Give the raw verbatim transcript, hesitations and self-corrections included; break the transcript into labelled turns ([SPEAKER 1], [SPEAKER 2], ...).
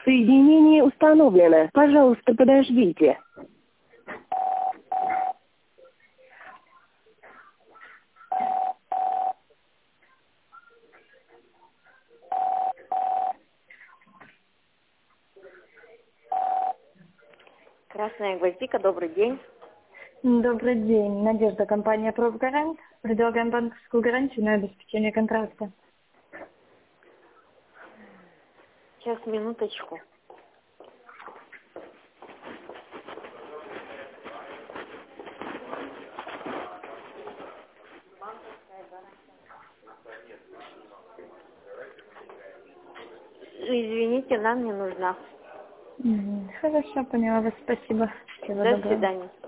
[SPEAKER 1] Соединение установлено. Пожалуйста, подождите.
[SPEAKER 2] Красная гвоздика, добрый день.
[SPEAKER 3] Добрый день. Надежда, компания «Профгарант». Предлагаем банковскую гарантию на обеспечение контракта.
[SPEAKER 2] Сейчас, минуточку. Извините, нам не нужна.
[SPEAKER 3] Хорошо, поняла вас. Спасибо. Всего
[SPEAKER 2] До
[SPEAKER 3] доброго.
[SPEAKER 2] свидания.